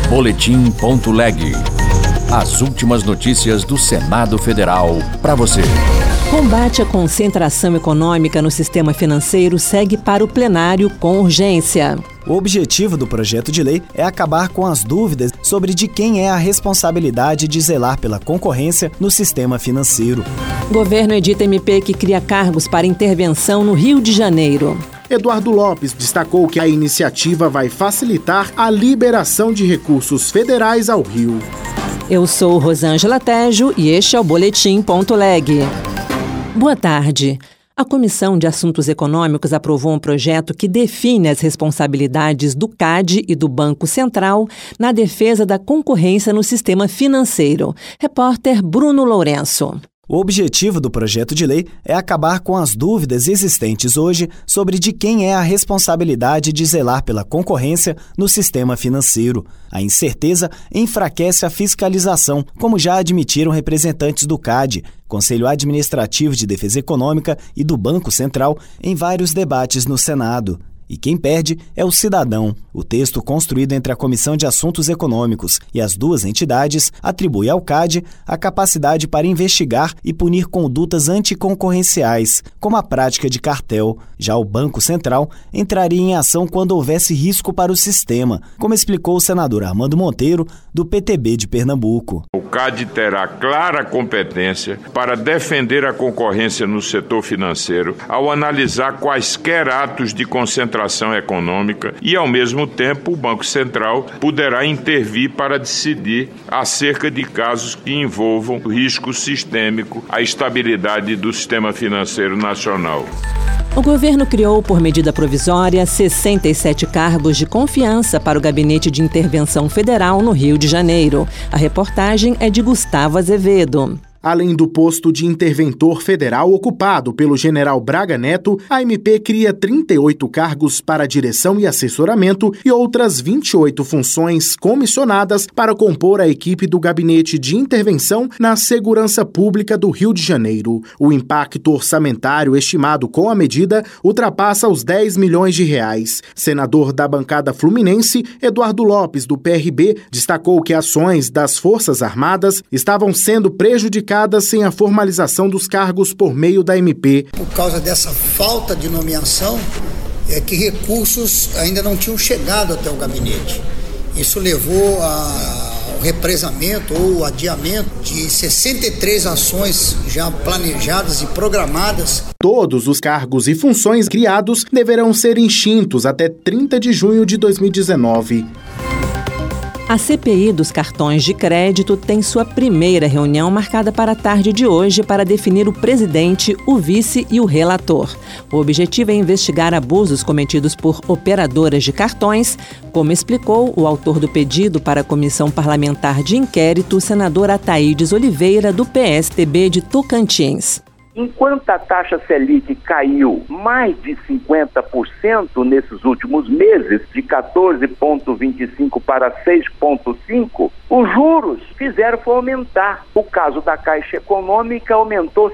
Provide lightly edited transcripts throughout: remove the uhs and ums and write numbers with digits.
Boletim.leg. As últimas notícias do Senado Federal para você. Combate à concentração econômica no sistema financeiro segue para o plenário com urgência. O objetivo do projeto de lei é acabar com as dúvidas sobre de quem é a responsabilidade de zelar pela concorrência no sistema financeiro. O governo edita MP que cria cargos para intervenção no Rio de Janeiro. Eduardo Lopes destacou que a iniciativa vai facilitar a liberação de recursos federais ao Rio. Eu sou Rosângela Tejo e este é o Boletim.leg. Boa tarde. A Comissão de Assuntos Econômicos aprovou um projeto que define as responsabilidades do CAD e do Banco Central na defesa da concorrência no sistema financeiro. Repórter Bruno Lourenço. O objetivo do projeto de lei é acabar com as dúvidas existentes hoje sobre de quem é a responsabilidade de zelar pela concorrência no sistema financeiro. A incerteza enfraquece a fiscalização, como já admitiram representantes do CAD, Conselho Administrativo de Defesa Econômica, e do Banco Central em vários debates no Senado. E quem perde é o cidadão. O texto construído entre a Comissão de Assuntos Econômicos e as duas entidades atribui ao CAD a capacidade para investigar e punir condutas anticoncorrenciais, como a prática de cartel. Já o Banco Central entraria em ação quando houvesse risco para o sistema, como explicou o senador Armando Monteiro, do PTB de Pernambuco. O CAD terá clara competência para defender a concorrência no setor financeiro ao analisar quaisquer atos de concentração econômica e, ao mesmo tempo, o Banco Central poderá intervir para decidir acerca de casos que envolvam risco sistêmico à estabilidade do sistema financeiro nacional. O governo criou, por medida provisória, 67 cargos de confiança para o Gabinete de Intervenção Federal no Rio de Janeiro. A reportagem é de Gustavo Azevedo. Além do posto de interventor federal ocupado pelo general Braga Neto, a MP cria 38 cargos para direção e assessoramento e outras 28 funções comissionadas para compor a equipe do Gabinete de Intervenção na Segurança Pública do Rio de Janeiro. O impacto orçamentário estimado com a medida ultrapassa os R$10 milhões. Senador da bancada fluminense, Eduardo Lopes, do PRB, destacou que ações das Forças Armadas estavam sendo prejudicadas sem a formalização dos cargos por meio da MP. Por causa dessa falta de nomeação, é que recursos ainda não tinham chegado até o gabinete. Isso levou ao represamento ou adiamento de 63 ações já planejadas e programadas. Todos os cargos e funções criados deverão ser extintos até 30 de junho de 2019. A CPI dos cartões de crédito tem sua primeira reunião marcada para a tarde de hoje para definir o presidente, o vice e o relator. O objetivo é investigar abusos cometidos por operadoras de cartões, como explicou o autor do pedido para a Comissão Parlamentar de Inquérito, o senador Ataídes Oliveira, do PSTB de Tocantins. Enquanto a taxa Selic caiu mais de 50% nesses últimos meses, de 14,25 para 6,5, os juros fizeram foi aumentar. O caso da Caixa Econômica aumentou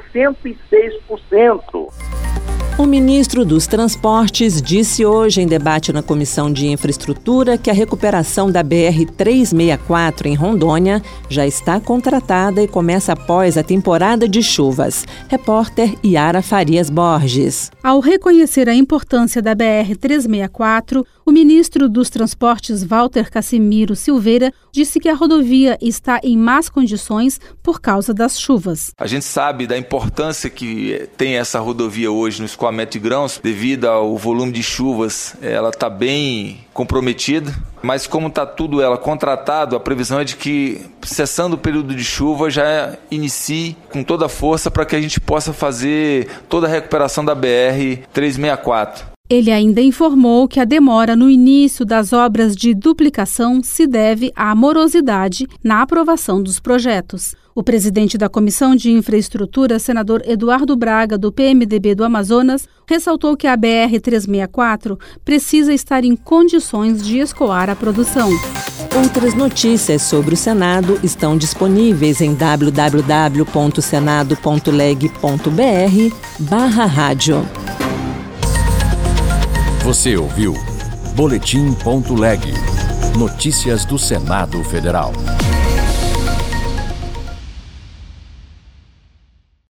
106%. O ministro dos Transportes disse hoje em debate na Comissão de Infraestrutura que a recuperação da BR-364 em Rondônia já está contratada e começa após a temporada de chuvas. Repórter Yara Farias Borges. Ao reconhecer a importância da BR-364, o ministro dos Transportes, Walter Cassimiro Silveira, disse que a rodovia está em más condições por causa das chuvas. A gente sabe da importância que tem essa rodovia hoje no escoamento de grãos, devido ao volume de chuvas, ela está bem comprometida, mas como está tudo ela contratado, a previsão é de que, cessando o período de chuva, já inicie com toda a força para que a gente possa fazer toda a recuperação da BR-364. Ele ainda informou que a demora no início das obras de duplicação se deve à morosidade na aprovação dos projetos. O presidente da Comissão de Infraestrutura, senador Eduardo Braga, do PMDB do Amazonas, ressaltou que a BR-364 precisa estar em condições de escoar a produção. Outras notícias sobre o Senado estão disponíveis em www.senado.leg.br/rádio. Você ouviu Boletim.leg. Notícias do Senado Federal.